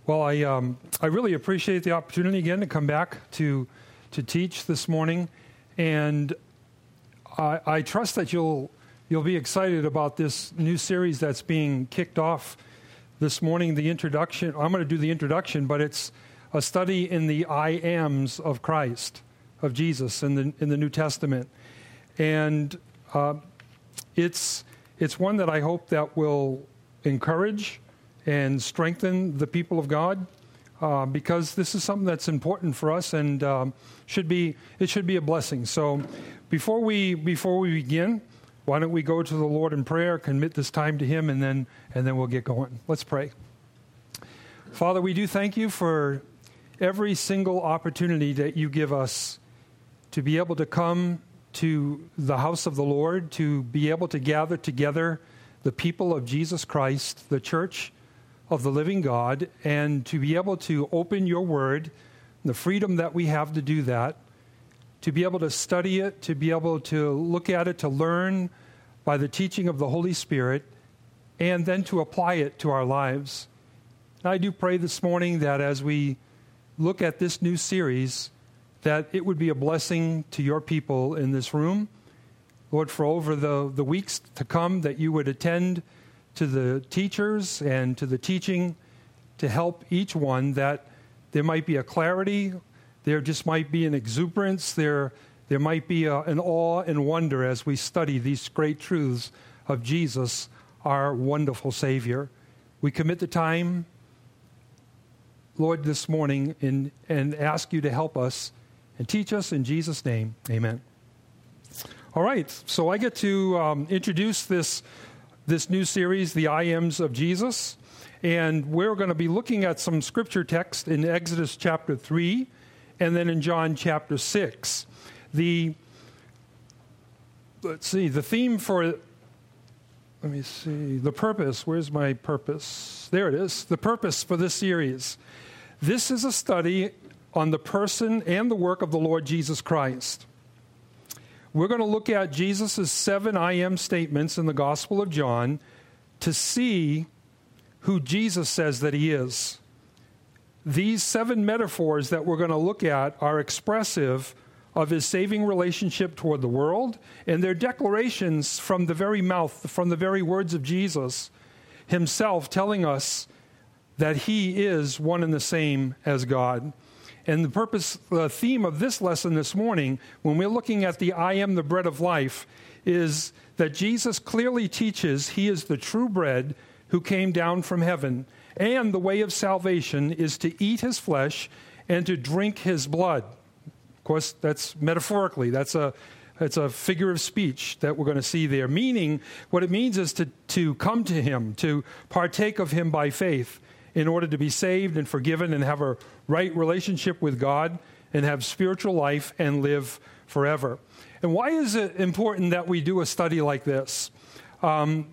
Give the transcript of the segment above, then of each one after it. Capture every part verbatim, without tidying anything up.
Well, I um, I really appreciate the opportunity again to come back to to teach this morning, and I, I trust that you'll you'll be excited about this new series that's being kicked off this morning. The introduction. I'm going to do the introduction, but it's a study in the I ams of Christ, of Jesus in the in the New Testament, and uh, it's it's one that I hope that will encourage and strengthen the people of God, uh, because this is something that's important for us and um, should be it should be a blessing. So, before we before we begin, why don't we go to the Lord in prayer, commit this time to Him, and then and then we'll get going. Let's pray. Father, we do thank you for every single opportunity that you give us to be able to come to the house of the Lord, to be able to gather together the people of Jesus Christ, the church of the living God, and to be able to open your word, the freedom that we have to do that, to be able to study it, to be able to look at it, to learn by the teaching of the Holy Spirit, and then to apply it to our lives. And I do pray this morning that as we look at this new series, that it would be a blessing to your people in this room. Lord, for over the, the weeks to come, that you would attend to the teachers and to the teaching to help each one, that there might be a clarity, there just might be an exuberance, there, there might be a, an awe and wonder as we study these great truths of Jesus, our wonderful Savior. We commit the time, Lord, this morning in, and ask you to help us and teach us in Jesus' name. Amen. All right, so I get to um, introduce this this new series, The I Ams of Jesus, and we're going to be looking at some scripture text in Exodus chapter three, and then in John chapter six. The let's see, the theme for let me see, the purpose. Where's my purpose? There it is. The purpose for this series. This is a study on the person and the work of the Lord Jesus Christ. We're going to look at Jesus' seven I am statements in the Gospel of John to see who Jesus says that he is. These seven metaphors that we're going to look at are expressive of his saving relationship toward the world, and they're declarations from the very mouth, from the very words of Jesus himself, telling us that he is one and the same as God. And the purpose, the theme of this lesson this morning, when we're looking at the I am the bread of life, is that Jesus clearly teaches he is the true bread who came down from heaven. And the way of salvation is to eat his flesh and to drink his blood. Of course, that's metaphorically. That's a, it's a figure of speech that we're going to see there. Meaning, what it means is to, to come to him, to partake of him by faith, in order to be saved and forgiven and have a right relationship with God and have spiritual life and live forever. And why is it important that we do a study like this? Um,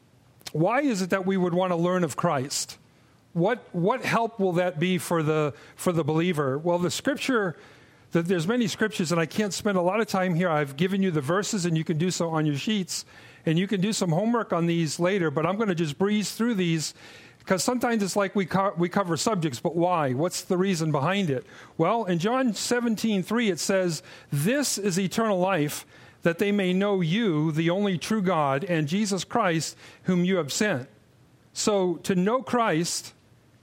why is it that we would want to learn of Christ? What what help will that be for the for the believer? Well, the scripture, the, there's many scriptures, and I can't spend a lot of time here. I've given you the verses, and you can do so on your sheets, and you can do some homework on these later, but I'm going to just breeze through these. Because sometimes it's like we co- we cover subjects, but why? What's the reason behind it? Well, in John seventeen three, it says, "This is eternal life, that they may know you, the only true God, and Jesus Christ, whom you have sent." So to know Christ,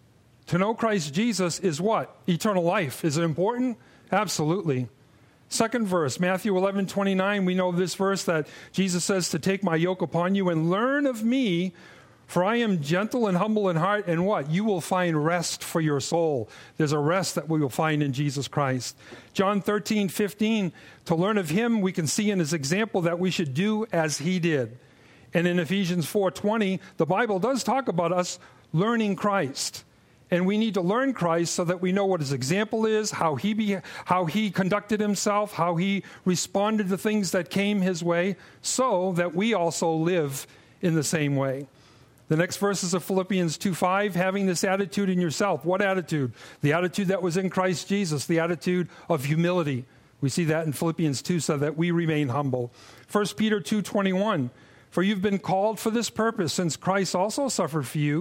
to know Christ Jesus is what? Eternal life. Is it important? Absolutely. Second verse, Matthew eleven twenty-nine, we know this verse that Jesus says to take my yoke upon you and learn of me, for I am gentle and humble in heart, and what? You will find rest for your soul. There's a rest that we will find in Jesus Christ. John thirteen fifteen, to learn of him, we can see in his example that we should do as he did. And in Ephesians four twenty, the Bible does talk about us learning Christ. And we need to learn Christ so that we know what his example is, how he be, how he conducted himself, how he responded to things that came his way, so that we also live in the same way. The next verses of Philippians two five, having this attitude in yourself. What attitude? The attitude that was in Christ Jesus, the attitude of humility. We see that in Philippians two, so that we remain humble. First Peter two twenty-one, for you've been called for this purpose, since Christ also suffered for you,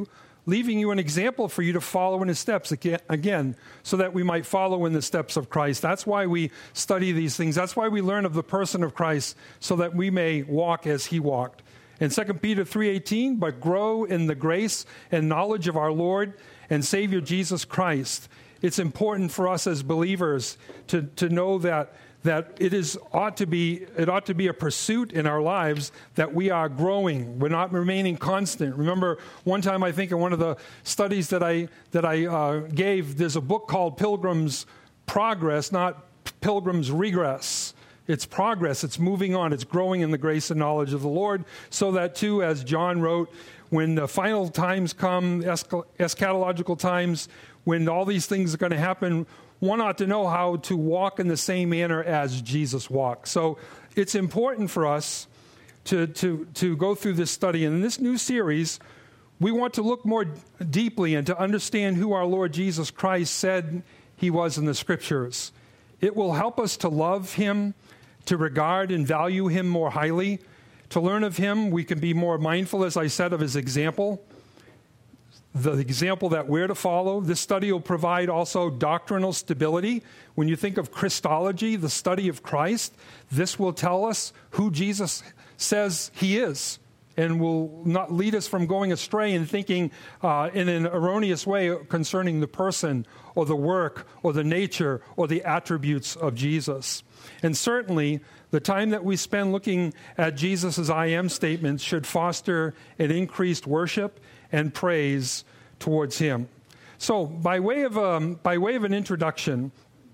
leaving you an example for you to follow in his steps, again, so that we might follow in the steps of Christ. That's why we study these things. That's why we learn of the person of Christ, so that we may walk as he walked. In Second Peter three eighteen, but grow in the grace and knowledge of our Lord and Savior Jesus Christ. It's important for us as believers to, to know that that it is ought to be it ought to be a pursuit in our lives that we are growing. We're not remaining constant. Remember, one time I think in one of the studies that I that I uh, gave, there's a book called Pilgrim's Progress, not Pilgrim's Regress. It's progress. It's moving on. It's growing in the grace and knowledge of the Lord, so that too, as John wrote, when the final times come, eschatological times, when all these things are going to happen, one ought to know how to walk in the same manner as Jesus walked. So it's important for us to, to, to go through this study. And in this new series, we want to look more deeply and to understand who our Lord Jesus Christ said he was in the Scriptures. It will help us to love him, to regard and value him more highly. To learn of him, we can be more mindful, as I said, of his example, the example that we're to follow. This study will provide also doctrinal stability. When you think of Christology, the study of Christ, this will tell us who Jesus says he is, and will not lead us from going astray and thinking uh, in an erroneous way concerning the person or the work or the nature or the attributes of Jesus. And certainly, the time that we spend looking at Jesus' I am statements should foster an increased worship and praise towards him. So, by way of um, by way of an introduction,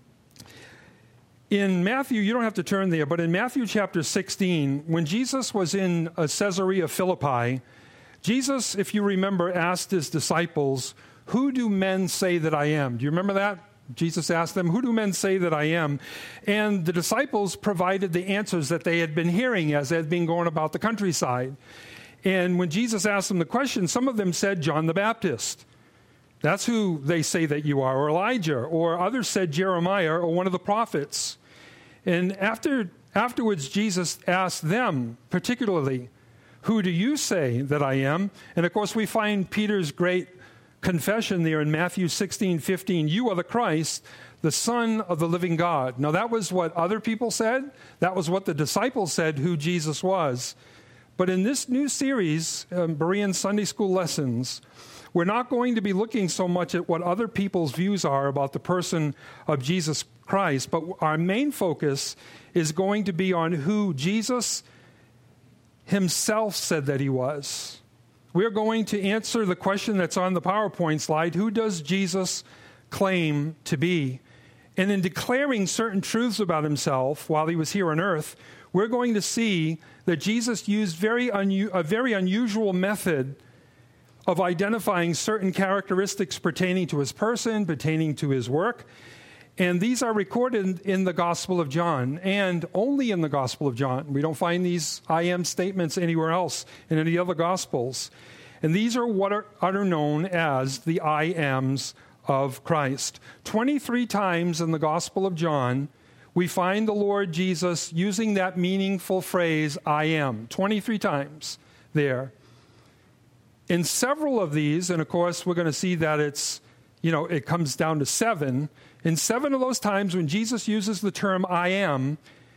in Matthew, you don't have to turn there, but in Matthew chapter sixteen, when Jesus was in uh, Caesarea Philippi, Jesus, if you remember, asked his disciples, "Who do men say that I am?" Do you remember that? Jesus asked them, "Who do men say that I am?" And the disciples provided the answers that they had been hearing as they had been going about the countryside. And when Jesus asked them the question, some of them said, "John the Baptist. That's who they say that you are," or Elijah, or others said Jeremiah, or one of the prophets. And after afterwards, Jesus asked them particularly, "Who do you say that I am?" And of course, we find Peter's great confession there in Matthew sixteen fifteen, "You are the Christ, the Son of the living God." Now, that was what other people said. That was what the disciples said who Jesus was. But in this new series, um, Berean Sunday School Lessons, we're not going to be looking so much at what other people's views are about the person of Jesus Christ, but our main focus is going to be on who Jesus himself said that he was. We're going to answer the question that's on the PowerPoint slide: who does Jesus claim to be? And in declaring certain truths about himself while he was here on earth, we're going to see that Jesus used very unu- a very unusual method of identifying certain characteristics pertaining to his person, pertaining to his work. And these are recorded in the Gospel of John, and only in the Gospel of John. We don't find these I am statements anywhere else in any other Gospels. And these are what are, are known as the I ams of Christ. twenty-three times in the Gospel of John, we find the Lord Jesus using that meaningful phrase, "I am," twenty-three times there. In several of these, and of course we're going to see that it's, you know, it comes down to seven. In seven of those times when Jesus uses the term "I am,"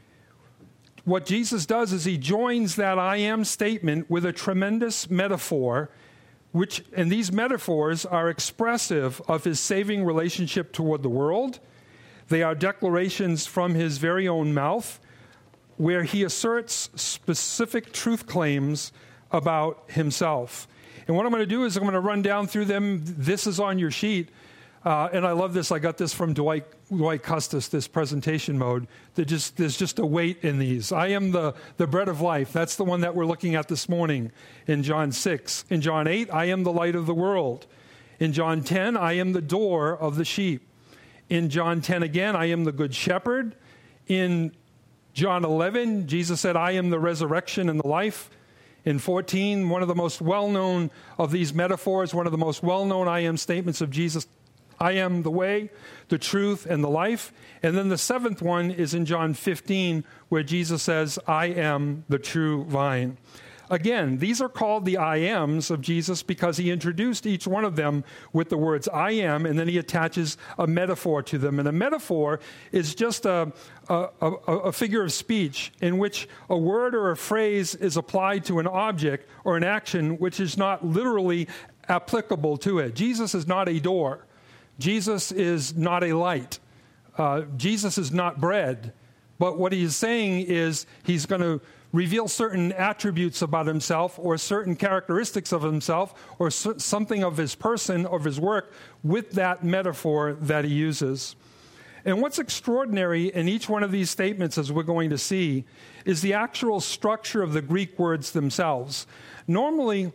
what Jesus does is he joins that "I am" statement with a tremendous metaphor, which, and these metaphors are expressive of his saving relationship toward the world. They are declarations from his very own mouth, where he asserts specific truth claims about himself. And what I'm going to do is I'm going to run down through them. This is on your sheet. Uh, and I love this. I got this from Dwight, Dwight Custis, this presentation mode. Just, there's just a weight in these. I am the, the bread of life. That's the one that we're looking at this morning in John six. In John eight, I am the light of the world. In John ten, I am the door of the sheep. In John ten again, I am the good shepherd. In John eleven, Jesus said, "I am the resurrection and the life." In fourteen, one of the most well-known of these metaphors, one of the most well-known I am statements of Jesus, "I am the way, the truth, and the life." And then the seventh one is in John fifteen, where Jesus says, "I am the true vine." Again, these are called the I ams of Jesus because he introduced each one of them with the words I am, and then he attaches a metaphor to them. And a metaphor is just a, a, a, a figure of speech in which a word or a phrase is applied to an object or an action which is not literally applicable to it. Jesus is not a door. Jesus is not a light. Uh, Jesus is not bread. But what he is saying is he's going to reveal certain attributes about himself or certain characteristics of himself or so, something of his person, of his work, with that metaphor that he uses. And what's extraordinary in each one of these statements, as we're going to see, is the actual structure of the Greek words themselves. Normally,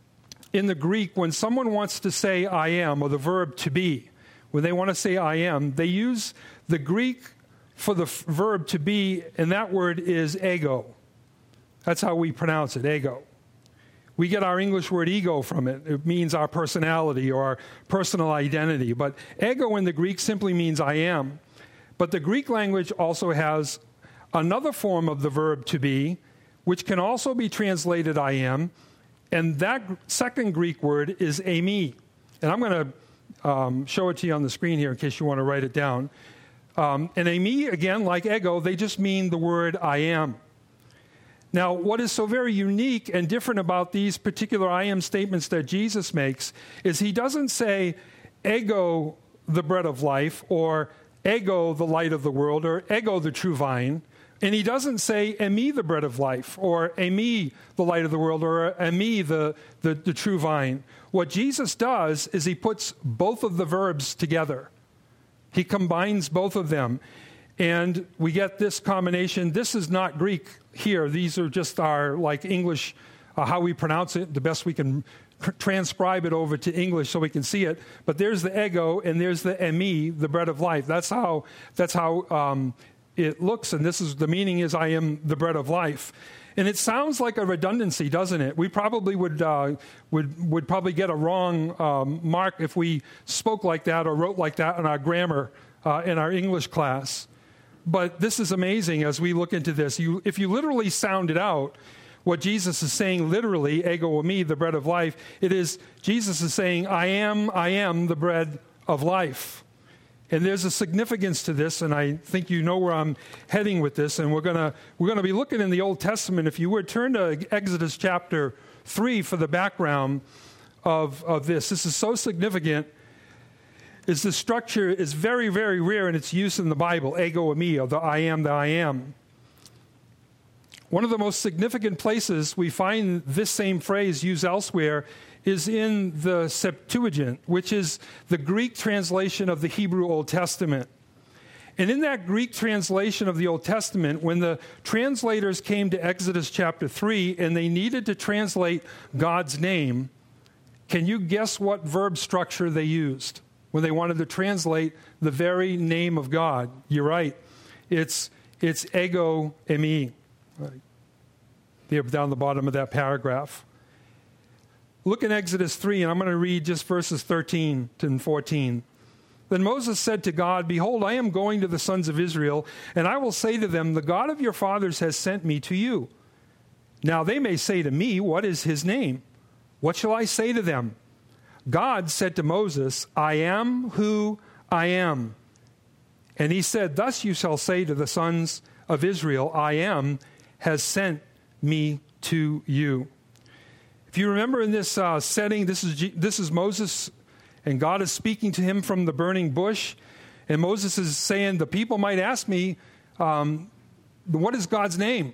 in the Greek, when someone wants to say I am, or the verb to be, when they want to say I am, they use the Greek for the f- verb to be, and that word is ego. That's how we pronounce it, ego. We get our English word ego from it. It means our personality or our personal identity. But ego in the Greek simply means I am. But the Greek language also has another form of the verb to be, which can also be translated I am. And that second Greek word is eimi. And I'm going to um, show it to you on the screen here in case you want to write it down. Um, and eimi, again, like ego, they just mean the word I am. Now, what is so very unique and different about these particular I am statements that Jesus makes is he doesn't say, ego, the bread of life, or ego, the light of the world, or ego, the true vine. And he doesn't say, eimi, the bread of life, or eimi, the light of the world, or eimi, the, the, the true vine. What Jesus does is he puts both of the verbs together. He combines both of them. And we get this combination. This is not Greek here. These are just our, like, English, uh, how we pronounce it, the best we can tr- transcribe it over to English so we can see it. But there's the ego, and there's the eimi, the bread of life. That's how, that's how um, it looks, and this is, the meaning is I am the bread of life. And it sounds like a redundancy, doesn't it? We probably would uh, would would probably get a wrong um, mark if we spoke like that or wrote like that in our grammar uh, in our English class. But this is amazing as we look into this. You, if you literally sound it out, what Jesus is saying literally, ego eimi, the bread of life, it is Jesus is saying, I am, I am the bread of life. And there's a significance to this, and I think you know where I'm heading with this. And we're gonna we're gonna be looking in the Old Testament. If you would turn to Exodus chapter three for the background of, of this. This is so significant. Is the structure is very, very rare in its use in the Bible, ego eimi, or the I am that I am. One of the most significant places we find this same phrase used elsewhere is in the Septuagint, which is the Greek translation of the Hebrew Old Testament. And in that Greek translation of the Old Testament, when the translators came to Exodus chapter three and they needed to translate God's name, can you guess what verb structure they used when they wanted to translate the very name of God? You're right. It's it's ego eimi. There down the bottom of that paragraph. Look in Exodus three, and I'm going to read just verses thirteen and fourteen. Then Moses said to God, behold, I am going to the sons of Israel, and I will say to them, the God of your fathers has sent me to you. Now they may say to me, what is his name? What shall I say to them? God said to Moses, I am who I am. And he said, thus you shall say to the sons of Israel, I am has sent me to you. If you remember in this uh, setting, this is G- this is Moses, and God is speaking to him from the burning bush. And Moses is saying, the people might ask me, um, what is God's name?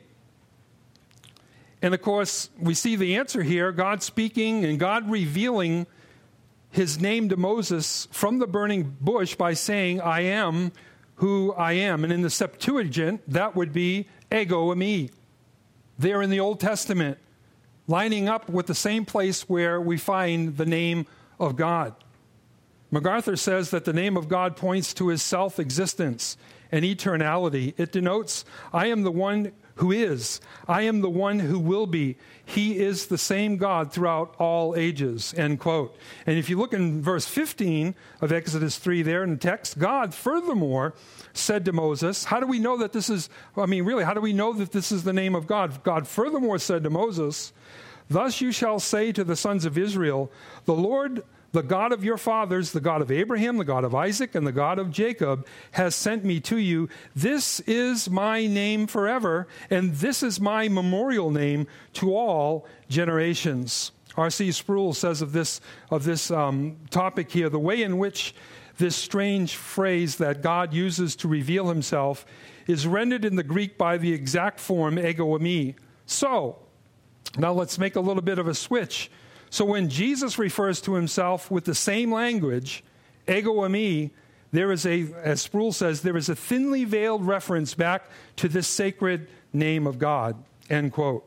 And of course, we see the answer here, God speaking and God revealing his name to Moses from the burning bush by saying, I am who I am. And in the Septuagint, that would be ego eimi. There in the Old Testament, lining up with the same place where we find the name of God. MacArthur says that the name of God points to his self-existence and eternality. It denotes, I am the one who is. I am the one who will be. He is the same God throughout all ages, end quote. And if you look in verse fifteen of Exodus three there in the text, God furthermore said to Moses, how do we know that this is, I mean, really, how do we know that this is the name of God? God furthermore said to Moses, thus you shall say to the sons of Israel, the Lord, the God of your fathers, the God of Abraham, the God of Isaac, and the God of Jacob, has sent me to you. This is my name forever, and this is my memorial name to all generations. R C Sproul says of this, of this um, topic here, the way in which this strange phrase that God uses to reveal himself is rendered in the Greek by the exact form ego eimi. So, now let's make a little bit of a switch. So when Jesus refers to himself with the same language, ego eimi, there is a, as Sproul says, there is a thinly veiled reference back to this sacred name of God, end quote.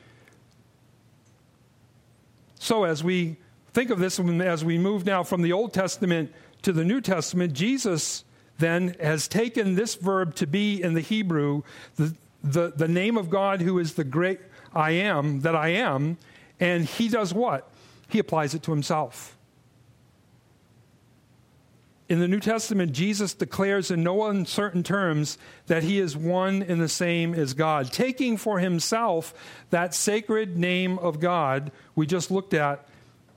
So as we think of this, as we move now from the Old Testament to the New Testament, Jesus then has taken this verb to be in the Hebrew, the, the, the name of God who is the great I am, that I am, and he does what? He applies it to himself. In the New Testament, Jesus declares in no uncertain terms that he is one and the same as God, taking for himself that sacred name of God we just looked at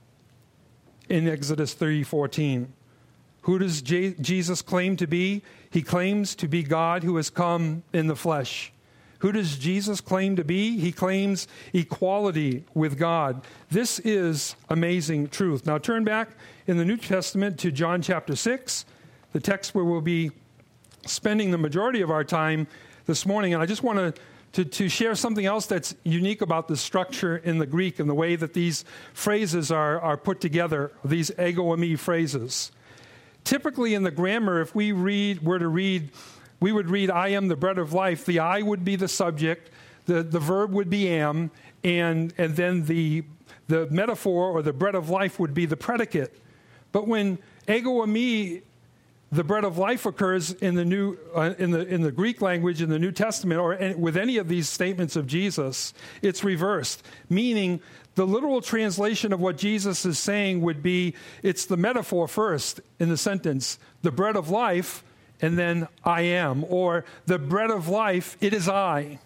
in Exodus three fourteen. Who does J- Jesus claim to be? He claims to be God who has come in the flesh. Who does Jesus claim to be? He claims equality with God. This is amazing truth. Now turn back in the New Testament to John chapter six, the text where we'll be spending the majority of our time this morning. And I just want to, to, to share something else that's unique about the structure in the Greek and the way that these phrases are, are put together, these ego eimi phrases. Typically in the grammar, if we read, were to read, we would read, I am the bread of life. The I would be the subject, the, the verb would be am, and, and then the, the metaphor or the bread of life would be the predicate. But when ego eimi, the bread of life, occurs in the new, uh, in the in the Greek language in the New Testament, or any, with any of these statements of Jesus, it's reversed, meaning the literal translation of what Jesus is saying would be, it's the metaphor first in the sentence, the bread of life, and then I am, or the bread of life, it is I.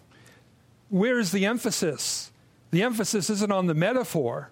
Where is the emphasis? The emphasis isn't on the metaphor.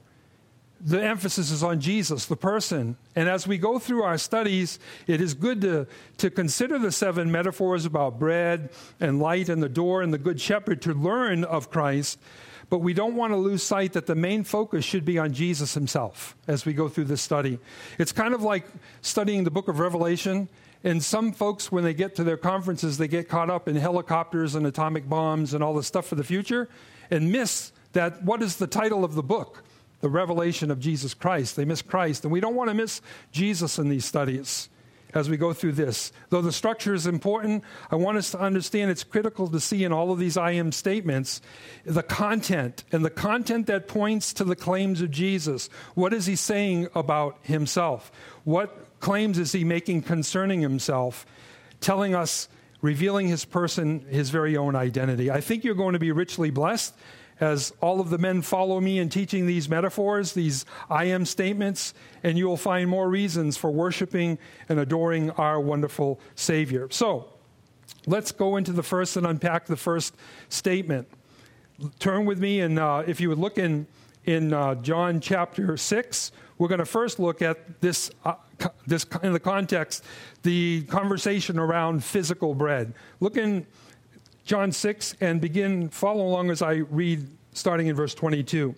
The emphasis is on Jesus, the person. And as we go through our studies, it is good to, to consider the seven metaphors about bread and light and the door and the good shepherd to learn of Christ. But we don't want to lose sight that the main focus should be on Jesus himself as we go through this study. It's kind of like studying the book of Revelation. And some folks, when they get to their conferences, they get caught up in helicopters and atomic bombs and all the stuff for the future and miss that what is the title of the book? The revelation of Jesus Christ. They miss Christ. And we don't want to miss Jesus in these studies as we go through this. Though the structure is important, I want us to understand it's critical to see in all of these I am statements the content, and the content that points to the claims of Jesus. What is he saying about himself? What claims is he making concerning himself, telling us, revealing his person, his very own identity? I think you're going to be richly blessed as all of the men follow me in teaching these metaphors, these I am statements, and you will find more reasons for worshiping and adoring our wonderful Savior. So, let's go into the first and unpack the first statement. Turn with me, and uh, if you would look in, in uh, John chapter six, we're going to first look at this, uh, this in the context, the conversation around physical bread. Look in John six and begin, follow along as I read, starting in verse twenty-two.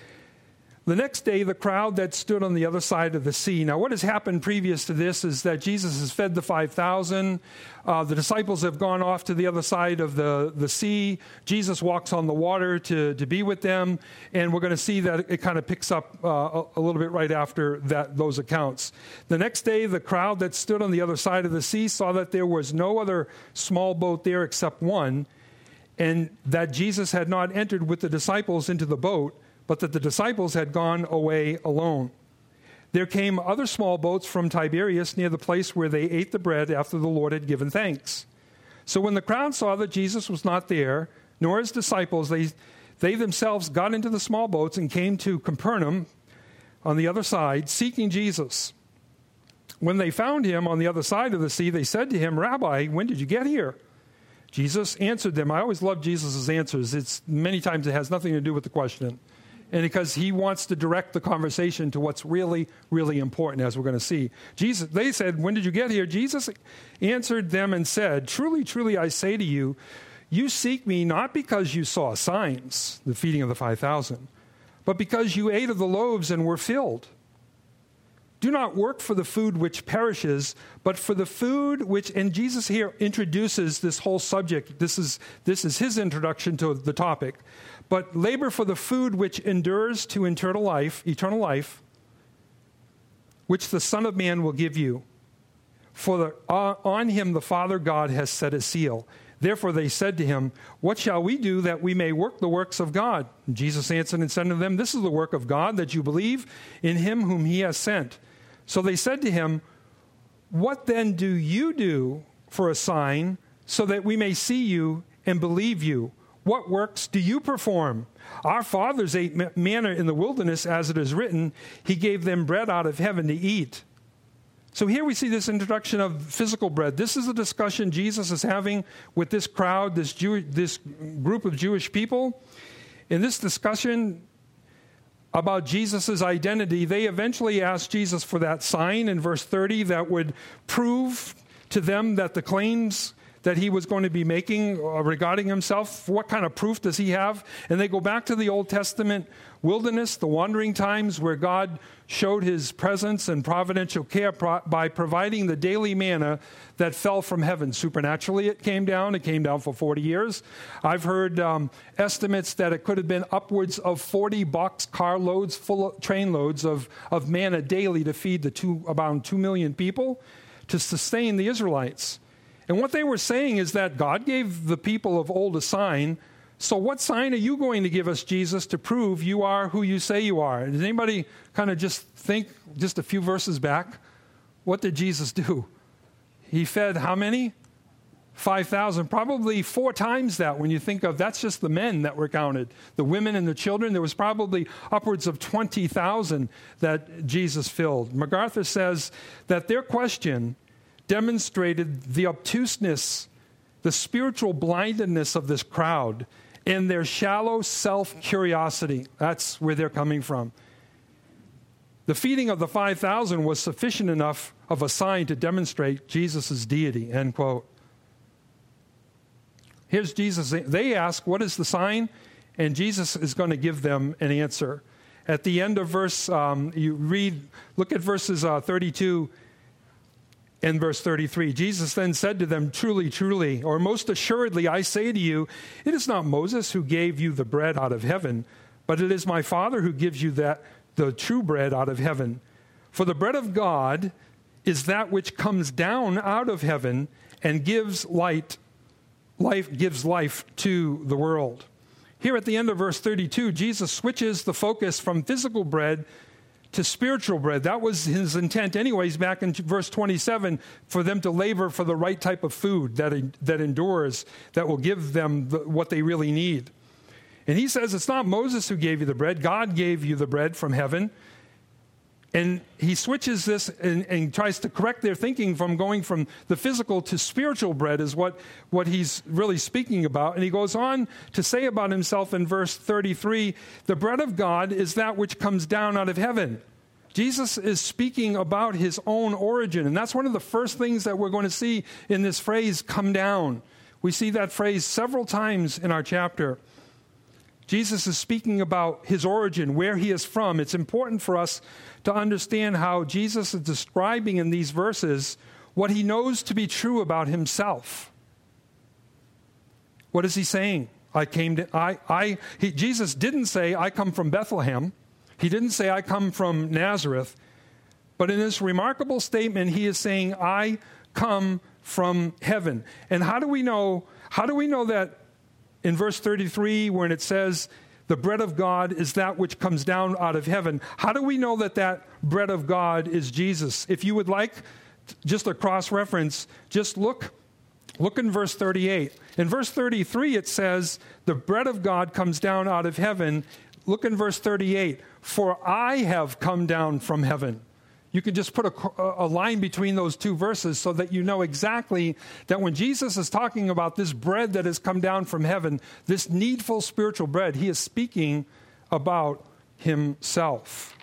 The next day, the crowd that stood on the other side of the sea. Now, what has happened previous to this is that Jesus has fed the five thousand. Uh, the disciples have gone off to the other side of the, the sea. Jesus walks on the water to, to be with them. And we're going to see that it kind of picks up uh, a, a little bit right after that those accounts. The next day, the crowd that stood on the other side of the sea saw that there was no other small boat there except one, and that Jesus had not entered with the disciples into the boat, but that the disciples had gone away alone. There came other small boats from Tiberias near the place where they ate the bread after the Lord had given thanks. So when the crowd saw that Jesus was not there, nor his disciples. They, they themselves got into the small boats and came to Capernaum on the other side, seeking Jesus. When they found him on the other side of the sea, they said to him, "Rabbi, when did you get here?" Jesus answered them. I always love Jesus' answers. It's many times it has nothing to do with the question. And because he wants to direct the conversation to what's really, really important, as we're going to see. Jesus, they said, "When did you get here?" Jesus answered them and said, "Truly, truly, I say to you, you seek me not because you saw signs, the feeding of the five thousand, but because you ate of the loaves and were filled. Do not work for the food which perishes, but for the food which," and Jesus here introduces this whole subject. This is, this is his introduction to the topic. "But labor for the food which endures to eternal life, eternal life, which the Son of Man will give you. For the, uh, on him the Father God has set a seal." Therefore they said to him, "What shall we do that we may work the works of God?" And Jesus answered and said to them, "This is the work of God, that you believe in him whom he has sent." So they said to him, "What then do you do for a sign, so that we may see you and believe you? What works do you perform? Our fathers ate manna in the wilderness, as it is written, he gave them bread out of heaven to eat." So here we see this introduction of physical bread. This is a discussion Jesus is having with this crowd, this Jew, this group of Jewish people. In this discussion about Jesus' identity, they eventually asked Jesus for that sign in verse thirty that would prove to them that the claims that he was going to be making regarding himself, what kind of proof does he have? And they go back to the Old Testament wilderness, the wandering times where God showed his presence and providential care by providing the daily manna that fell from heaven. Supernaturally it came down. It came down for forty years. I've heard um, estimates that it could have been upwards of forty box car loads, full of, train loads of, of manna daily to feed the two, about two million people, to sustain the Israelites. And what they were saying is that God gave the people of old a sign. So what sign are you going to give us, Jesus, to prove you are who you say you are? Does anybody kind of just think just a few verses back? What did Jesus do? He fed how many? five thousand. Probably four times that when you think of, that's just the men that were counted. The women and the children, there was probably upwards of twenty thousand that Jesus filled. MacArthur says that their question demonstrated the obtuseness, the spiritual blindness of this crowd and their shallow self-curiosity. That's where they're coming from. The feeding of the five thousand was sufficient enough of a sign to demonstrate Jesus' deity, end quote. Here's Jesus. They ask, what is the sign? And Jesus is going to give them an answer. At the end of verse, um, you read, look at verses uh, thirty-two and verse thirty-three. Jesus then said to them, "Truly, truly, or most assuredly, I say to you, it is not Moses who gave you the bread out of heaven, but it is my Father who gives you that the true bread out of heaven. For the bread of God is that which comes down out of heaven and gives light, life gives life to the world." Here at the end of verse thirty-two, Jesus switches the focus from physical bread to spiritual bread. That was his intent anyways back in verse twenty-seven, for them to labor for the right type of food that, that endures, that will give them the, what they really need. And he says it's not Moses who gave you the bread. God gave you the bread from heaven. And he switches this and, and tries to correct their thinking from going from the physical to spiritual bread is what, what he's really speaking about. And he goes on to say about himself in verse thirty-three, the bread of God is that which comes down out of heaven. Jesus is speaking about his own origin. And that's one of the first things that we're going to see in this phrase, come down. We see that phrase several times in our chapter. Jesus is speaking about his origin, where he is from. It's important for us to understand how Jesus is describing in these verses what he knows to be true about himself. What is he saying? I came to, I, I, he, Jesus didn't say, I come from Bethlehem. He didn't say, I come from Nazareth. But in this remarkable statement, he is saying, I come from heaven. And how do we know, how do we know that in verse thirty-three, when it says, the bread of God is that which comes down out of heaven? How do we know that that bread of God is Jesus? If you would like just a cross-reference, just look Look in verse thirty-eight. In verse thirty-three, it says, the bread of God comes down out of heaven. Look in verse thirty-eight. For I have come down from heaven. You can just put a, a line between those two verses so that you know exactly that when Jesus is talking about this bread that has come down from heaven, this needful spiritual bread, he is speaking about himself.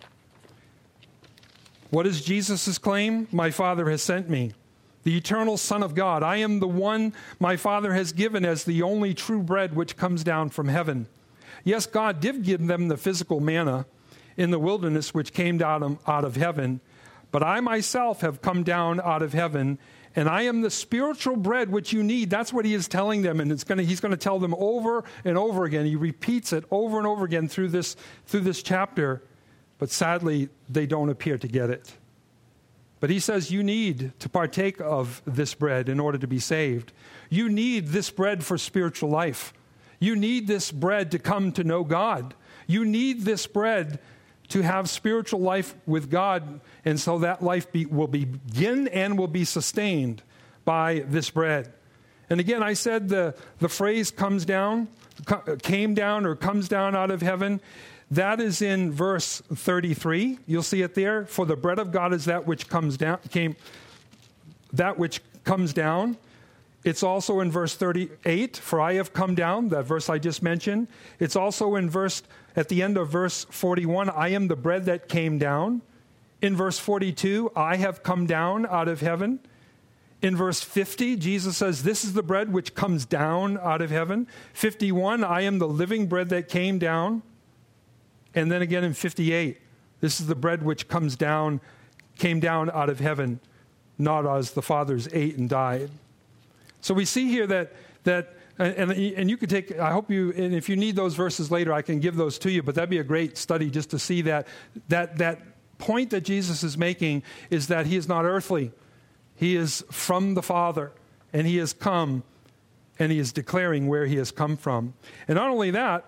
What is Jesus' claim? My Father has sent me, the eternal Son of God. I am the one my Father has given as the only true bread which comes down from heaven. Yes, God did give them the physical manna in the wilderness which came down out of heaven, but I myself have come down out of heaven, and I am the spiritual bread which you need. That's what he is telling them, and it's going to, he's going to tell them over and over again. He repeats it over and over again through this, through this chapter, but sadly, they don't appear to get it. But he says you need to partake of this bread in order to be saved. You need this bread for spiritual life. You need this bread to come to know God. You need this bread to have spiritual life with God, and so that life be, will begin and will be sustained by this bread. And again, I said the, the phrase comes down, came down or comes down out of heaven. That is in verse thirty-three. You'll see it there. For the bread of God is that which comes down, came, that which comes down. It's also in verse thirty-eight, for I have come down, that verse I just mentioned. It's also in verse, at the end of verse forty-one, I am the bread that came down. In verse forty-two, I have come down out of heaven. In verse fifty, Jesus says, this is the bread which comes down out of heaven. fifty-one, I am the living bread that came down. And then again in fifty-eight, this is the bread which comes down, came down out of heaven, not as the fathers ate and died. So we see here that, that and, and you could take, I hope you, and if you need those verses later, I can give those to you, but that'd be a great study just to see that, that, that point that Jesus is making is that he is not earthly. He is from the Father, and he has come, and he is declaring where he has come from. And not only that,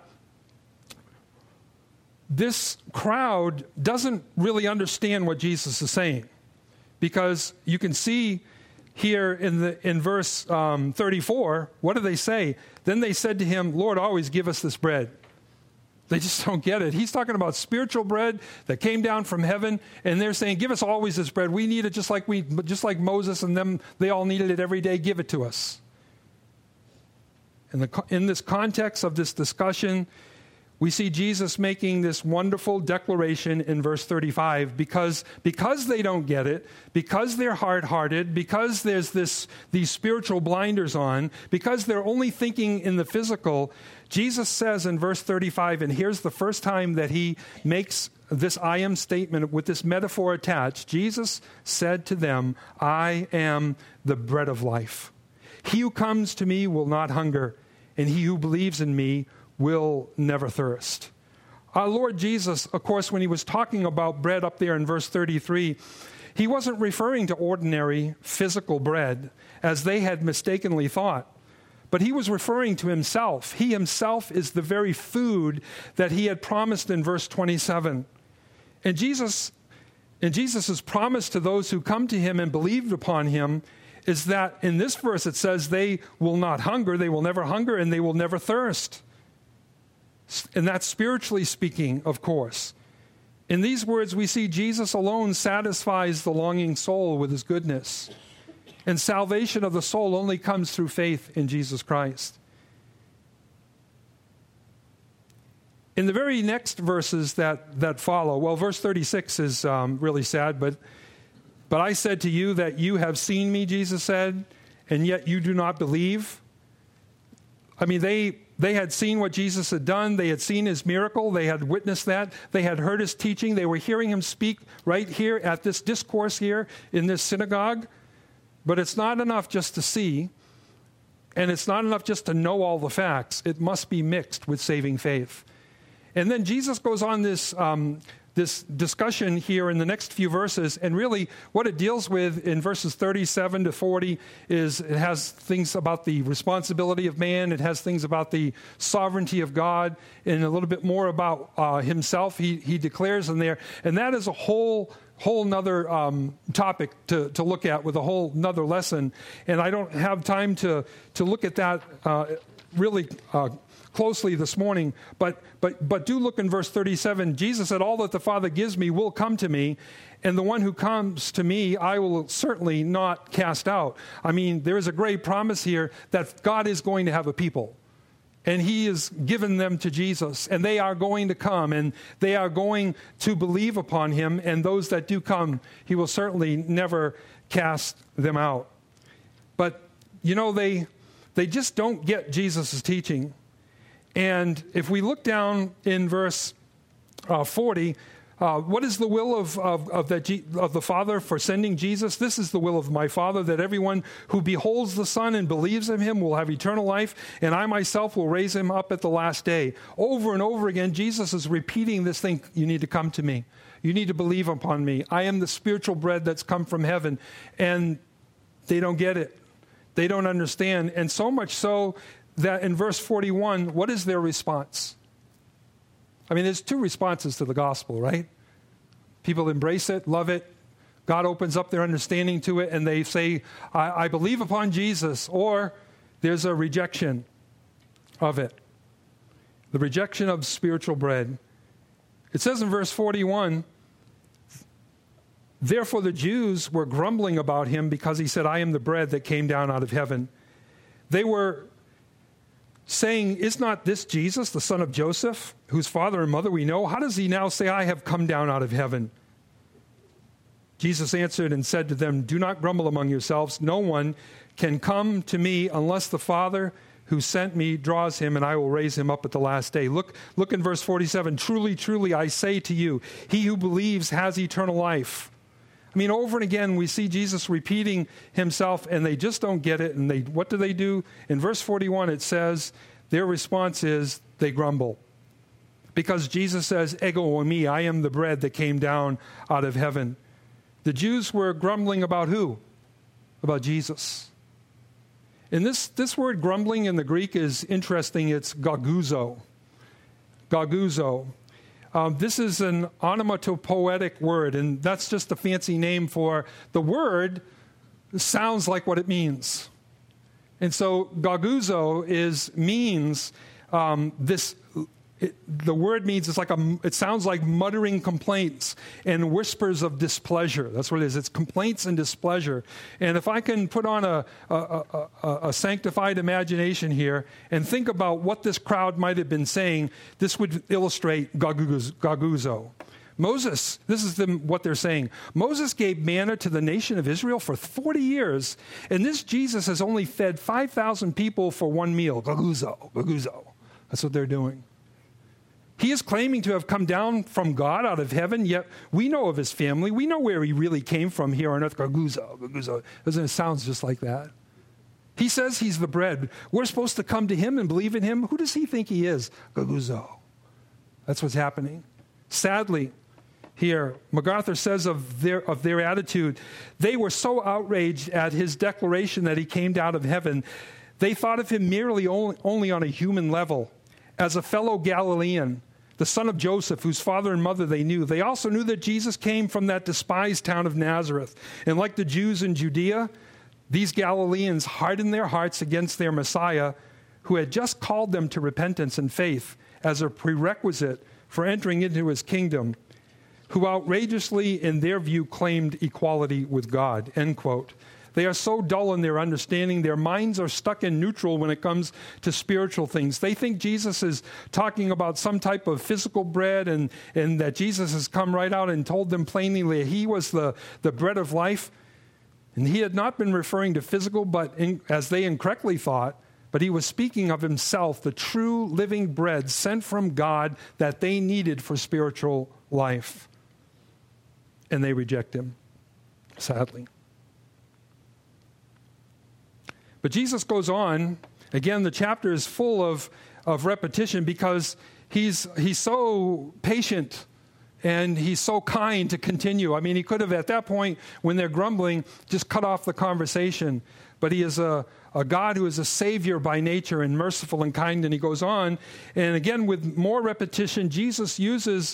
this crowd doesn't really understand what Jesus is saying, because you can see here in the in verse um, thirty-four, what do they say? Then they said to him, Lord, always give us this bread. They just don't get it. He's talking about spiritual bread that came down from heaven, and they're saying, give us always this bread. We need it just like we, just like Moses and them. They all needed it every day. Give it to us. In the in this context of this discussion, we see Jesus making this wonderful declaration in verse thirty-five, because, because they don't get it, because they're hard-hearted, because there's this these spiritual blinders on, because they're only thinking in the physical, Jesus says in verse thirty-five, and here's the first time that he makes this I am statement with this metaphor attached. Jesus said to them, I am the bread of life. He who comes to me will not hunger, and he who believes in me will never thirst. Our Lord Jesus, of course, when he was talking about bread up there in verse thirty-three, he wasn't referring to ordinary physical bread as they had mistakenly thought, but he was referring to himself. He himself is the very food that he had promised in verse twenty-seven. And Jesus, and Jesus' promise to those who come to him and believed upon him is that in this verse it says they will not hunger, they will never hunger, and they will never thirst. And that's spiritually speaking, of course. In these words, we see Jesus alone satisfies the longing soul with his goodness. And salvation of the soul only comes through faith in Jesus Christ. In the very next verses that, that follow, well, verse thirty-six is um, really sad, but, but I said to you that you have seen me, Jesus said, and yet you do not believe. I mean, they... They had seen what Jesus had done. They had seen his miracle. They had witnessed that. They had heard his teaching. They were hearing him speak right here at this discourse here in this synagogue. But it's not enough just to see, and it's not enough just to know all the facts. It must be mixed with saving faith. And then Jesus goes on this um, this discussion here in the next few verses, and really what it deals with in verses thirty-seven to forty is it has things about the responsibility of man, it has things about the sovereignty of God, and a little bit more about uh, himself he, he declares in there. And that is a whole whole nother um, topic to, to look at with a whole nother lesson. And I don't have time to, to look at that uh, really uh, closely this morning. But, but, but do look in verse thirty-seven. Jesus said, all that the Father gives me will come to me. And the one who comes to me, I will certainly not cast out. I mean, there is a great promise here that God is going to have a people. And he has given them to Jesus, and they are going to come, and they are going to believe upon him, and those that do come, he will certainly never cast them out. But, you know, they they just don't get Jesus' teaching. And if we look down in verse uh, forty, Uh, what is the will of, of, of, the G, of the Father for sending Jesus? This is the will of my Father, that everyone who beholds the Son and believes in him will have eternal life, and I myself will raise him up at the last day. Over and over again, Jesus is repeating this thing, you need to come to me. You need to believe upon me. I am the spiritual bread that's come from heaven. And they don't get it. They don't understand. And so much so that in verse forty-one, what is their response? I mean, there's two responses to the gospel, right? People embrace it, love it. God opens up their understanding to it, and they say, I, I believe upon Jesus. Or there's a rejection of it. The rejection of spiritual bread. It says in verse forty-one, therefore the Jews were grumbling about him because he said, I am the bread that came down out of heaven. They were saying, is not this Jesus, the son of Joseph, whose father and mother we know? How does he now say, I have come down out of heaven? Jesus answered and said to them, do not grumble among yourselves. No one can come to me unless the Father who sent me draws him, and I will raise him up at the last day. Look, look in verse forty-seven. Truly, truly, I say to you, he who believes has eternal life. I mean, over and again, we see Jesus repeating himself, and they just don't get it. And they, what do they do? In verse forty-one, it says, their response is, they grumble. Because Jesus says, ego eimi, I am the bread that came down out of heaven. The Jews were grumbling about who? About Jesus. And this, this word grumbling in the Greek is interesting. It's goguzo. Goguzo. Um, this is an onomatopoetic word, and that's just a fancy name for the word sounds like what it means. And so goguzo is means um, this. It, the word means it's like a. It sounds like muttering complaints and whispers of displeasure. That's what it is. It's complaints and displeasure. And if I can put on a a, a, a, a sanctified imagination here and think about what this crowd might have been saying, this would illustrate goguzo. Moses, this is them, what they're saying. Moses gave manna to the nation of Israel for forty years, and this Jesus has only fed five thousand people for one meal. Goguzo, goguzo. That's what they're doing. He is claiming to have come down from God out of heaven, yet we know of his family. We know where he really came from here on earth. Goguzo, goguzo. Doesn't it sound just like that? He says he's the bread. We're supposed to come to him and believe in him. Who does he think he is? Goguzo. That's what's happening. Sadly, here, MacArthur says of their, of their attitude, they were so outraged at his declaration that he came down of heaven, they thought of him merely only, only on a human level, as a fellow Galilean, the son of Joseph, whose father and mother they knew. They also knew that Jesus came from that despised town of Nazareth. And like the Jews in Judea, these Galileans hardened their hearts against their Messiah, who had just called them to repentance and faith as a prerequisite for entering into his kingdom, who outrageously, in their view, claimed equality with God. End quote. They are so dull in their understanding. Their minds are stuck in neutral when it comes to spiritual things. They think Jesus is talking about some type of physical bread, and, and that Jesus has come right out and told them plainly that he was the, the bread of life. And he had not been referring to physical, but in, as they incorrectly thought, but he was speaking of himself, the true living bread sent from God that they needed for spiritual life. And they reject him, sadly. But Jesus goes on. Again, the chapter is full of, of repetition because he's, he's so patient and he's so kind to continue. I mean, he could have, at that point, when they're grumbling, just cut off the conversation. But he is a, a God who is a Savior by nature and merciful and kind. And he goes on. And again, with more repetition, Jesus uses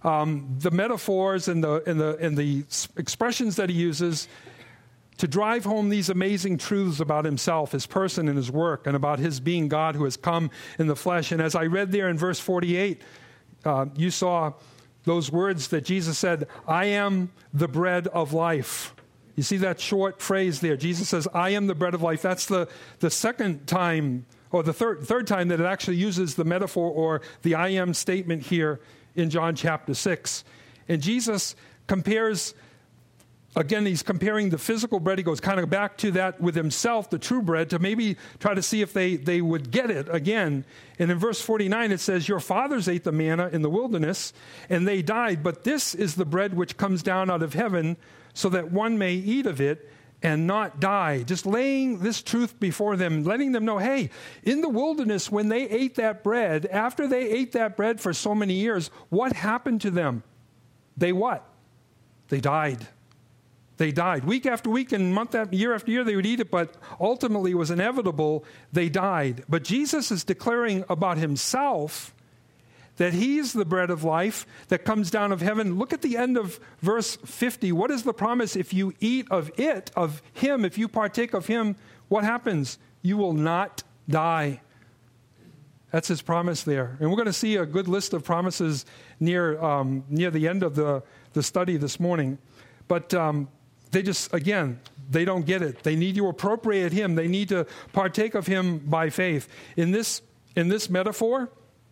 um, the metaphors and the, and, the, and the expressions that he uses to drive home these amazing truths about himself, his person, and his work, and about his being God who has come in the flesh. And as I read there in verse forty-eight, uh, you saw those words that Jesus said, I am the bread of life. You see that short phrase there. Jesus says, I am the bread of life. That's the, the second time, or the third, third time that it actually uses the metaphor or the I am statement here in John chapter six. And Jesus compares, again, he's comparing the physical bread. He goes kind of back to that with himself, the true bread, to maybe try to see if they, they would get it again. And in verse forty-nine, it says, your fathers ate the manna in the wilderness, and they died. But this is the bread which comes down out of heaven, so that one may eat of it and not die. Just laying this truth before them, letting them know, hey, in the wilderness, when they ate that bread, after they ate that bread for so many years, what happened to them? They what? They died. They died. Week after week and month after year after year, they would eat it, but ultimately it was inevitable. They died. But Jesus is declaring about himself that he's the bread of life that comes down of heaven. Look at the end of verse fifty. What is the promise? If you eat of it, of him, if you partake of him, what happens? You will not die. That's his promise there. And we're going to see a good list of promises near um, near the end of the, the study this morning. But um, they just, again, they don't get it. They need to appropriate him. They need to partake of him by faith. In this, in this metaphor,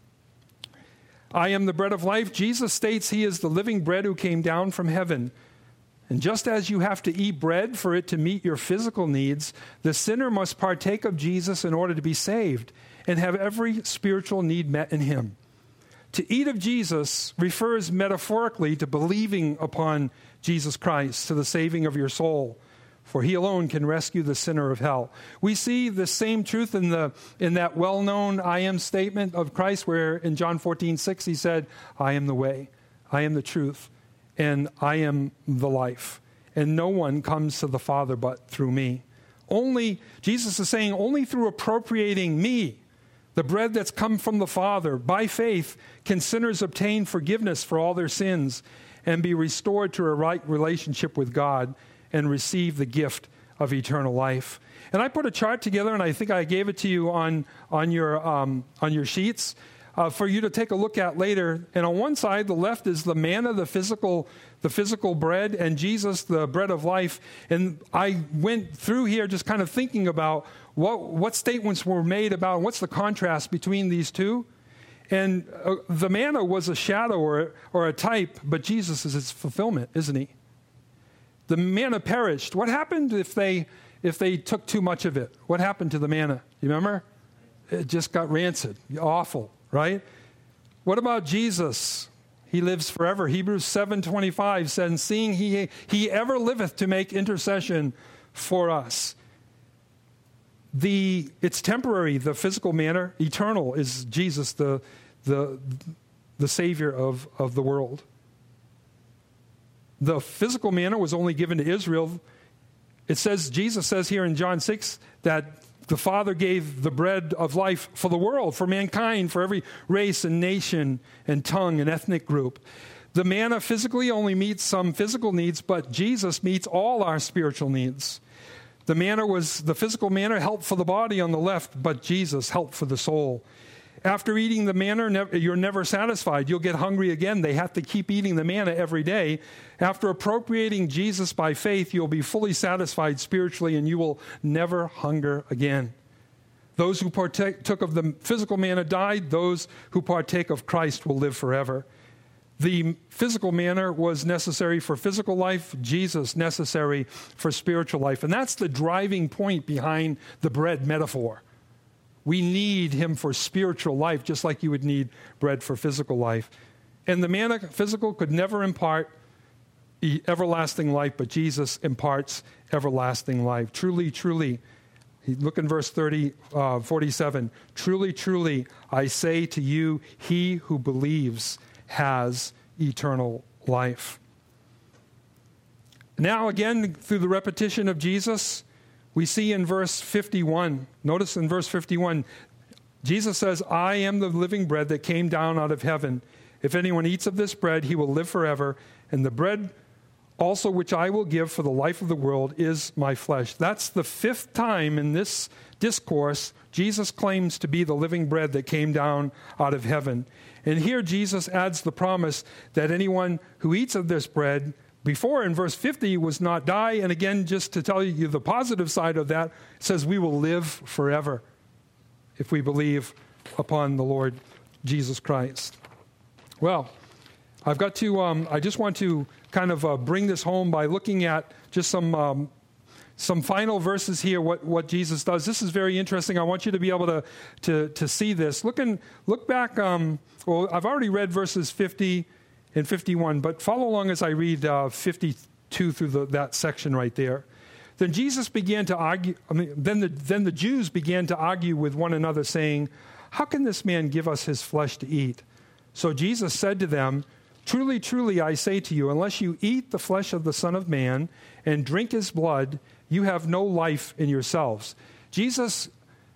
I am the bread of life, Jesus states he is the living bread who came down from heaven. And just as you have to eat bread for it to meet your physical needs, the sinner must partake of Jesus in order to be saved and have every spiritual need met in him. To eat of Jesus refers metaphorically to believing upon Jesus Christ to the saving of your soul, for he alone can rescue the sinner of hell. We see the same truth in the in that well-known I am statement of Christ, where in John fourteen six he said, I am the way, I am the truth, and I am the life. And no one comes to the Father but through me. Only, Jesus is saying, only through appropriating me, the bread that's come from the Father, by faith, can sinners obtain forgiveness for all their sins and be restored to a right relationship with God and receive the gift of eternal life. And I put a chart together, and I think I gave it to you on, on, your, um, on your sheets uh, for you to take a look at later. And on one side, the left, is the manna, the physical, the physical bread, and Jesus, the bread of life. And I went through here just kind of thinking about what, what statements were made about, what's the contrast between these two. And uh, the manna was a shadow or, or a type, but Jesus is its fulfillment, isn't he? The manna perished. What happened if they if they took too much of it? What happened to the manna? You remember? It just got rancid. Awful, right? What about Jesus? He lives forever. Hebrews seven twenty-five says, seeing he, he ever liveth to make intercession for us. The It's temporary, the physical manna. Eternal is Jesus, the, the, the Savior of, of the world. The physical manna was only given to Israel. It says, Jesus says here in John six, that the Father gave the bread of life for the world, for mankind, for every race and nation and tongue and ethnic group. The manna physically only meets some physical needs, but Jesus meets all our spiritual needs. The manna was, the physical manna helped for the body on the left, but Jesus helped for the soul. After eating the manna, you're never satisfied. You'll get hungry again. They have to keep eating the manna every day. After appropriating Jesus by faith, you'll be fully satisfied spiritually, and you will never hunger again. Those who partook of the physical manna died. Those who partake of Christ will live forever. The physical manna was necessary for physical life. Jesus necessary for spiritual life. And that's the driving point behind the bread metaphor. We need him for spiritual life, just like you would need bread for physical life. And the manna physical could never impart everlasting life, but Jesus imparts everlasting life. Truly, truly, look in verse thirty, uh, forty-seven. Truly, truly, I say to you, he who believes has eternal life. Now again, through the repetition of Jesus, we see in verse fifty-one, notice in verse fifty-one, Jesus says, I am the living bread that came down out of heaven. If anyone eats of this bread, he will live forever. And the bread also which I will give for the life of the world is my flesh. That's the fifth time in this discourse Jesus claims to be the living bread that came down out of heaven. And here Jesus adds the promise that anyone who eats of this bread, before in verse fifty, was not die. And again, just to tell you the positive side of that, it says we will live forever if we believe upon the Lord Jesus Christ. Well, I've got to, um, I just want to kind of uh, bring this home by looking at just some um, some final verses here, what, what Jesus does. This is very interesting. I want you to be able to to, to see this. Look, in, look back, um, well, I've already read verses fifty and fifty-one, but follow along as I read uh, fifty-two through the, that section right there. Then Jesus began to argue, I mean, then the, then the Jews began to argue with one another, saying, "How can this man give us his flesh to eat?" So Jesus said to them, "Truly, truly, I say to you, unless you eat the flesh of the Son of Man and drink his blood, you have no life in yourselves." Jesus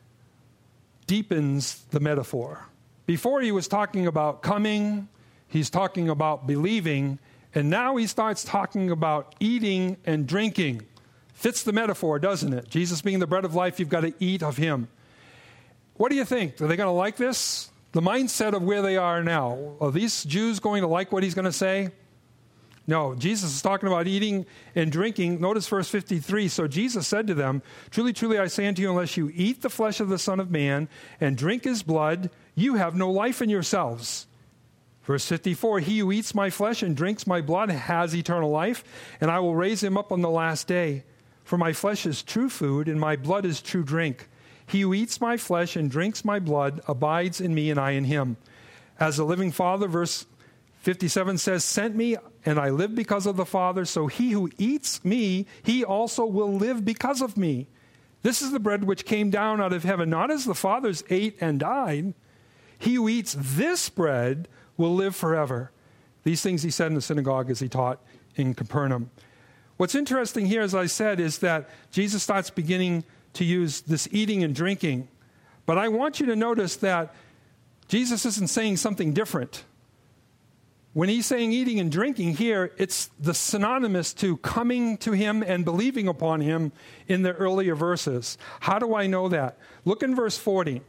deepens the metaphor. Before he was talking about coming, he's talking about believing, and now he starts talking about eating and drinking. Fits the metaphor, doesn't it? Jesus being the bread of life, you've got to eat of him. What do you think? Are they going to like this? The mindset of where they are now. Are these Jews going to like what he's going to say? No, Jesus is talking about eating and drinking. Notice verse fifty-three. So Jesus said to them, "Truly, truly, I say unto you, unless you eat the flesh of the Son of Man and drink his blood, you have no life in yourselves." Verse fifty-four, "He who eats my flesh and drinks my blood has eternal life, and I will raise him up on the last day. For my flesh is true food, and my blood is true drink. He who eats my flesh and drinks my blood abides in me, and I in him. As the living Father," verse fifty-seven says, "sent me, and I live because of the Father, so he who eats me, he also will live because of me. This is the bread which came down out of heaven, not as the fathers ate and died. He who eats this bread will live forever." These things he said in the synagogue as he taught in Capernaum. What's interesting here, as I said, is that Jesus starts beginning to use this eating and drinking. But I want you to notice that Jesus isn't saying something different. When he's saying eating and drinking here, it's the synonymous to coming to him and believing upon him in the earlier verses. How do I know that? Look in verse forty.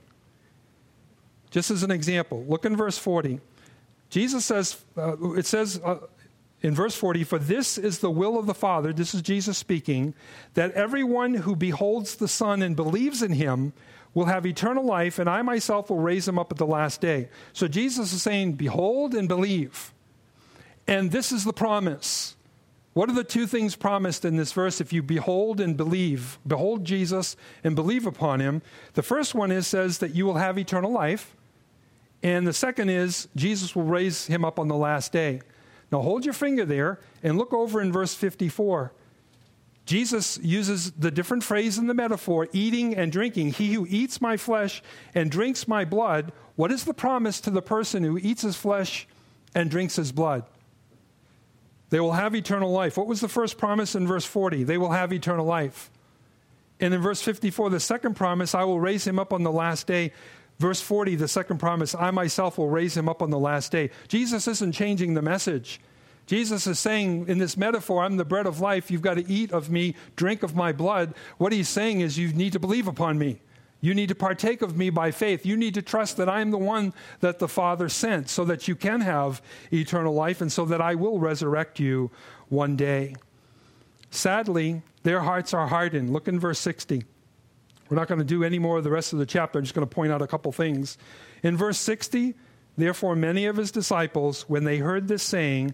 Just as an example, look in verse forty. Jesus says, uh, it says uh, in verse forty, "For this is the will of the Father," this is Jesus speaking, "that everyone who beholds the Son and believes in him will have eternal life, and I myself will raise him up at the last day." So Jesus is saying, behold and believe. And this is the promise. What are the two things promised in this verse? If you behold and believe, behold Jesus and believe upon him. The first one is says that you will have eternal life. And the second is Jesus will raise him up on the last day. Now hold your finger there and look over in verse fifty-four. Jesus uses the different phrase in the metaphor, eating and drinking. "He who eats my flesh and drinks my blood." What is the promise to the person who eats his flesh and drinks his blood? They will have eternal life. What was the first promise in verse forty? They will have eternal life. And in verse fifty-four, the second promise, "I will raise him up on the last day." Verse forty, the second promise, "I myself will raise him up on the last day." Jesus isn't changing the message. Jesus is saying in this metaphor, "I'm the bread of life. You've got to eat of me, drink of my blood." What he's saying is you need to believe upon me. You need to partake of me by faith. You need to trust that I'm the one that the Father sent so that you can have eternal life and so that I will resurrect you one day. Sadly, their hearts are hardened. Look in verse sixty. We're not going to do any more of the rest of the chapter. I'm just going to point out a couple things. In verse sixty, "Therefore many of his disciples, when they heard this saying,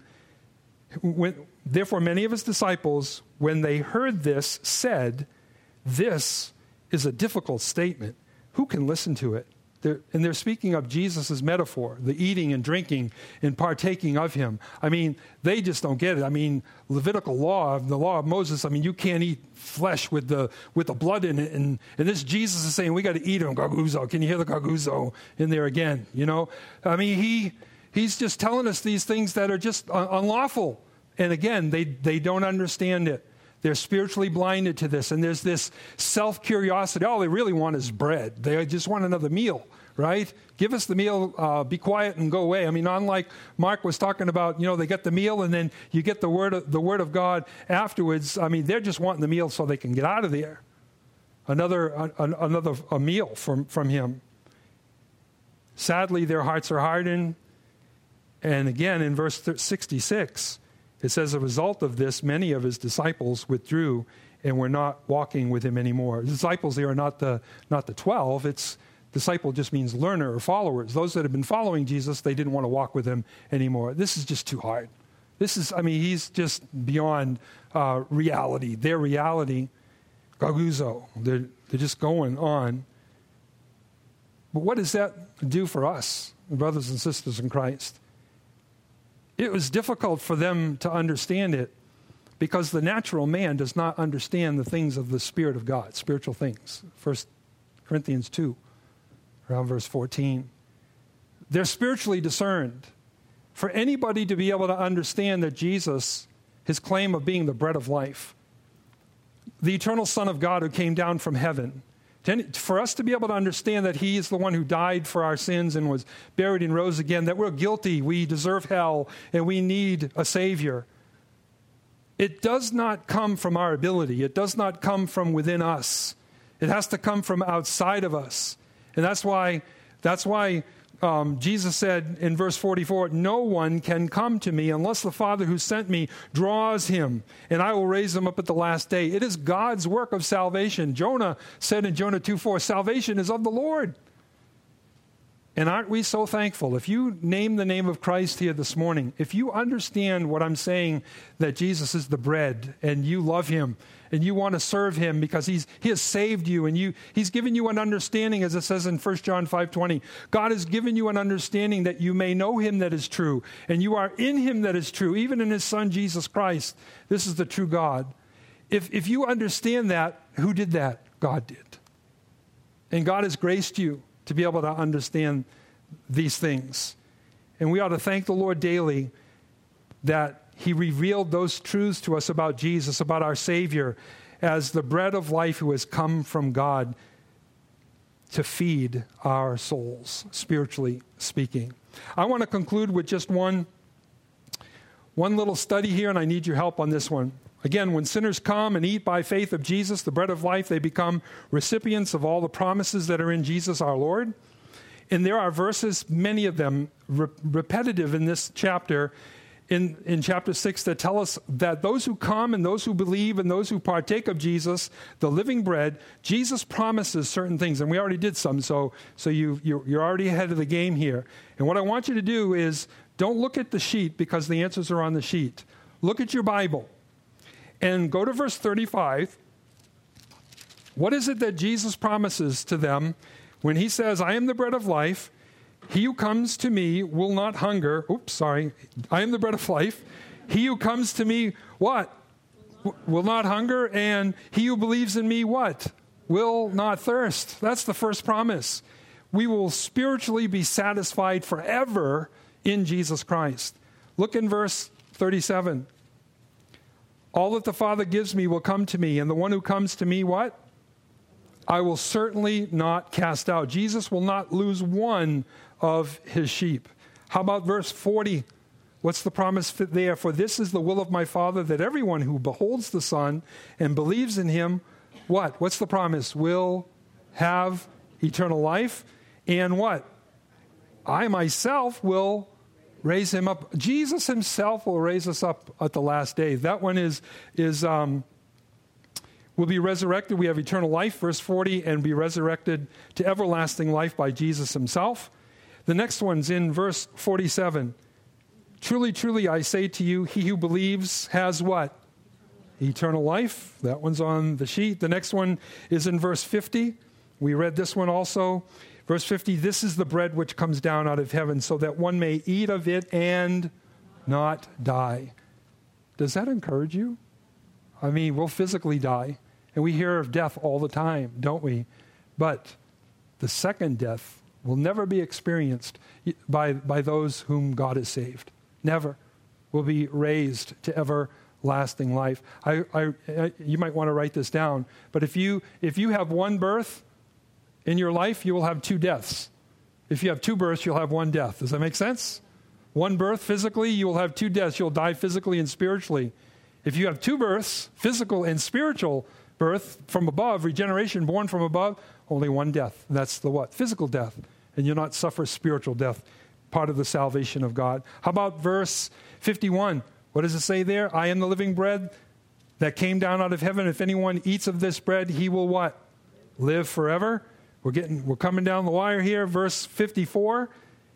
when, therefore many of his disciples, when they heard this, said, 'This is a difficult statement. Who can listen to it?'" They're, and they're speaking of Jesus' metaphor, the eating and drinking and partaking of him. I mean, they just don't get it. I mean, Levitical law, the law of Moses, I mean, you can't eat flesh with the with the blood in it. And, and this Jesus is saying, we got to eat him, garguzo. Can you hear the garguzo in there again? You know, I mean, he he's just telling us these things that are just un- unlawful. And again, they, they don't understand it. They're spiritually blinded to this. And there's this self-curiosity. All they really want is bread. They just want another meal, right? Give us the meal, uh, be quiet and go away. I mean, unlike Mark was talking about, you know, they get the meal and then you get the word of, the word of God afterwards. I mean, they're just wanting the meal so they can get out of there. Another a, another a meal from, from him. Sadly, their hearts are hardened. And again, in verse sixty-six, it says, as a result of this, many of his disciples withdrew and were not walking with him anymore. The disciples here are not the not the twelve. It's disciple just means learner or followers. Those that have been following Jesus, they didn't want to walk with him anymore. This is just too hard. This is, I mean, he's just beyond uh, reality. Their reality, gaguzo. They're, they're just going on. But what does that do for us, brothers and sisters in Christ? It was difficult for them to understand it because the natural man does not understand the things of the Spirit of God, spiritual things. First Corinthians two. Around verse fourteen. They're spiritually discerned. For anybody to be able to understand that Jesus, his claim of being the bread of life, the eternal Son of God who came down from heaven, for us to be able to understand that he is the one who died for our sins and was buried and rose again, that we're guilty, we deserve hell, and we need a Savior. It does not come from our ability. It does not come from within us. It has to come from outside of us. And that's why, that's why um, Jesus said in verse forty-four, no one can come to me unless the Father who sent me draws him, and I will raise him up at the last day. It is God's work of salvation. Jonah said in Jonah two four, salvation is of the Lord. And aren't we so thankful? If you name the name of Christ here this morning, if you understand what I'm saying, that Jesus is the bread, and you love him, and you want to serve him because he's he has saved you, and you he's given you an understanding, as it says in First John five twenty. God has given you an understanding that you may know him that is true, and you are in him that is true, even in his Son Jesus Christ. This is the true God. If if you understand that, who did that? God did. And God has graced you to be able to understand these things. And we ought to thank the Lord daily that he revealed those truths to us about Jesus, about our Savior, as the bread of life who has come from God to feed our souls, spiritually speaking. I want to conclude with just one, one little study here, and I need your help on this one. Again, when sinners come and eat by faith of Jesus, the bread of life, they become recipients of all the promises that are in Jesus our Lord. And there are verses, many of them re- repetitive in this chapter, in, in chapter six, that tell us that those who come and those who believe and those who partake of Jesus, the living bread, Jesus promises certain things. And we already did some, so, so you, you're, you're already ahead of the game here. And what I want you to do is don't look at the sheet because the answers are on the sheet. Look at your Bible. And go to verse thirty-five. What is it that Jesus promises to them when he says, I am the bread of life. He who comes to me will not hunger. Oops, sorry. I am the bread of life. He who comes to me, what? W- will not hunger. And he who believes in me, what? Will not thirst. That's the first promise. We will spiritually be satisfied forever in Jesus Christ. Look in verse thirty-seven. All that the Father gives me will come to me, and the one who comes to me, what? I will certainly not cast out. Jesus will not lose one of his sheep. How about verse forty? What's the promise there? For this is the will of my Father, that everyone who beholds the Son and believes in him, what? What's the promise? Will have eternal life. And what? I myself will raise him up. Jesus himself will raise us up at the last day. That one is, is um, will be resurrected. We have eternal life, verse forty, and be resurrected to everlasting life by Jesus himself. The next one's in verse forty-seven. Truly, truly, I say to you, he who believes has what? Eternal life. That one's on the sheet. The next one is in verse fifty. We read this one also. Verse fifty, this is the bread which comes down out of heaven, so that one may eat of it and not die. Does that encourage you? I mean, we'll physically die, and we hear of death all the time, don't we? But the second death will never be experienced by, by those whom God has saved. Never. Will be raised to everlasting lasting life. I, I, I, you might want to write this down, but if you if you have one birth in your life, you will have two deaths. If you have two births, you'll have one death. Does that make sense? One birth physically, you will have two deaths. You'll die physically and spiritually. If you have two births, physical and spiritual birth from above, regeneration born from above, only one death. That's the what? Physical death. And you'll not suffer spiritual death, part of the salvation of God. How about verse fifty-one? What does it say there? I am the living bread that came down out of heaven. If anyone eats of this bread, he will what? Live forever. We're getting, we're coming down the wire here. Verse fifty-four.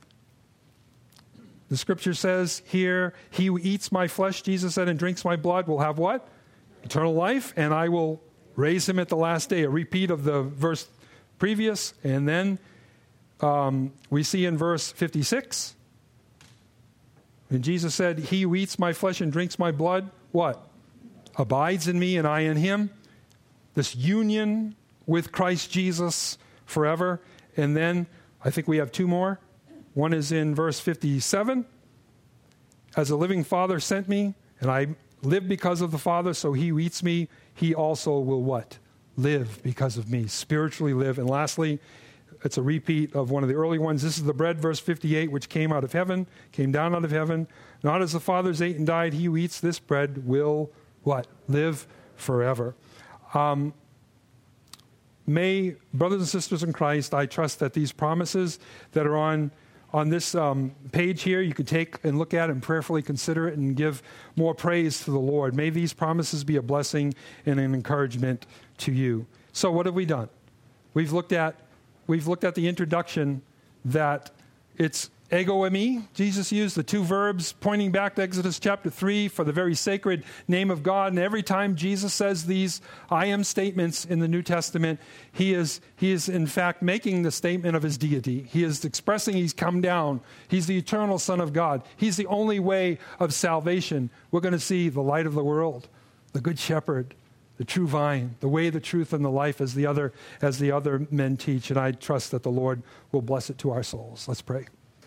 The scripture says here, he who eats my flesh, Jesus said, and drinks my blood will have what? Eternal life, and I will raise him at the last day. A repeat of the verse previous. And then um, we see in verse fifty-six, and Jesus said, he who eats my flesh and drinks my blood, what? Abides in me and I in him. This union with Christ Jesus forever. And then I think we have two more. One is in verse fifty-seven. As a living Father sent me, and I live because of the Father, so he who eats me, he also will what? Live because of me. Spiritually live. And lastly, it's a repeat of one of the early ones. This is the bread, verse fifty-eight, which came out of heaven, came down out of heaven. Not as the fathers ate and died, he who eats this bread will what? Live forever. Um, may, brothers and sisters in Christ, I trust that these promises that are on on this um, page here, you can take and look at it and prayerfully consider it and give more praise to the Lord. May these promises be a blessing and an encouragement to you. So what have we done? We've looked at We've looked at the introduction that it's ego eimi. Jesus used the two verbs pointing back to Exodus chapter three for the very sacred name of God. And every time Jesus says these I am statements in the New Testament, he is, he is in fact making the statement of his deity. He is expressing he's come down. He's the eternal Son of God. He's the only way of salvation. We're going to see the light of the world, the good shepherd, the true vine, the way, the truth, and the life as the other as the other men teach. And I trust that the Lord will bless it to our souls. Let's pray.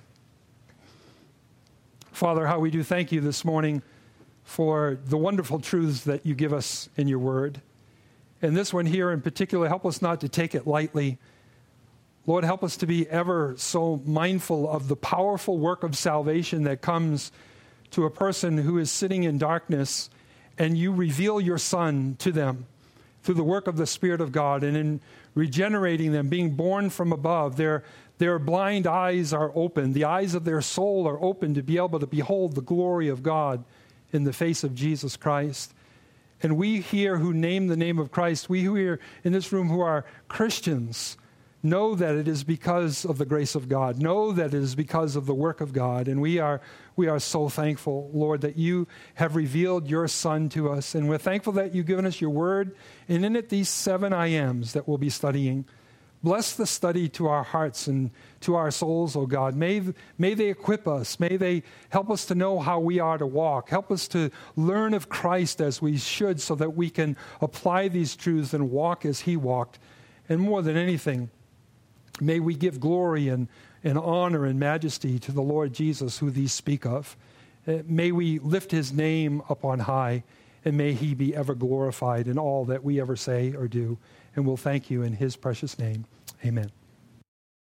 Father, how we do thank you this morning for the wonderful truths that you give us in your word. And this one here in particular, help us not to take it lightly. Lord, help us to be ever so mindful of the powerful work of salvation that comes to a person who is sitting in darkness, and you reveal your Son to them through the work of the Spirit of God. And in regenerating them, being born from above, their, their blind eyes are open. The eyes of their soul are open to be able to behold the glory of God in the face of Jesus Christ. And we here who name the name of Christ, we who are in this room who are Christians, know that it is because of the grace of God. Know that it is because of the work of God. And we are we are so thankful, Lord, that you have revealed your Son to us. And we're thankful that you've given us your word. And in it, these seven I ams that we'll be studying. Bless the study to our hearts and to our souls, oh God. May, may they equip us. May they help us to know how we are to walk. Help us to learn of Christ as we should so that we can apply these truths and walk as he walked. And more than anything, may we give glory and, and honor and majesty to the Lord Jesus, who these speak of. Uh, may we lift his name up on high, and may he be ever glorified in all that we ever say or do. And we'll thank you in his precious name. Amen.